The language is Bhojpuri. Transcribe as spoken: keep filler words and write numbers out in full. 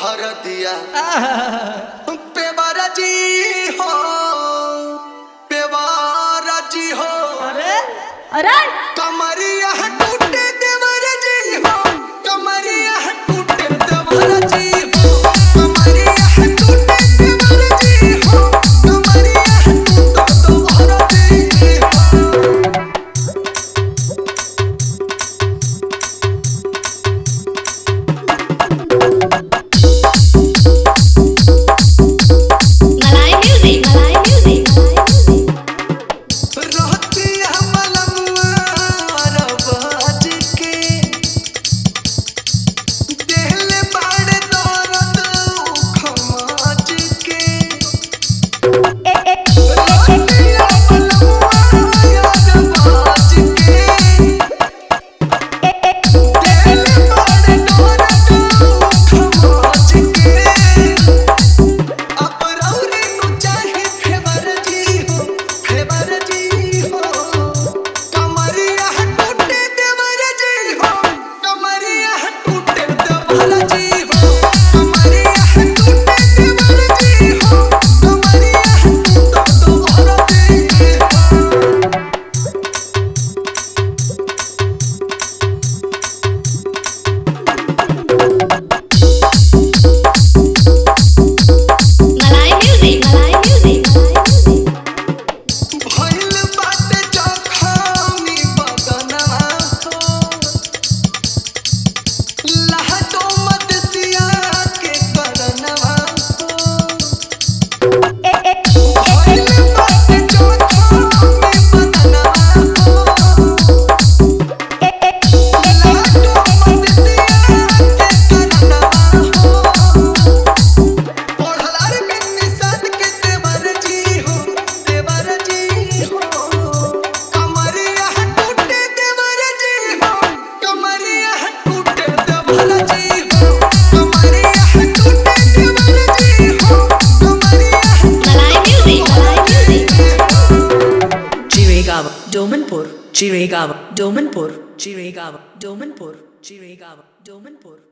हर दिया पेवारा जी हो पेवारा जी हो अरे अरे कमरिया टूटे देवर जी हो कमरिया टूटे देवर जी हो कमरिया टूटे देवर जी हो कमरिया टूटे देवर Domanpur, Jiregaon, Domanpur, Jiregaon, Domanpur, Jiregaon, Domanpur.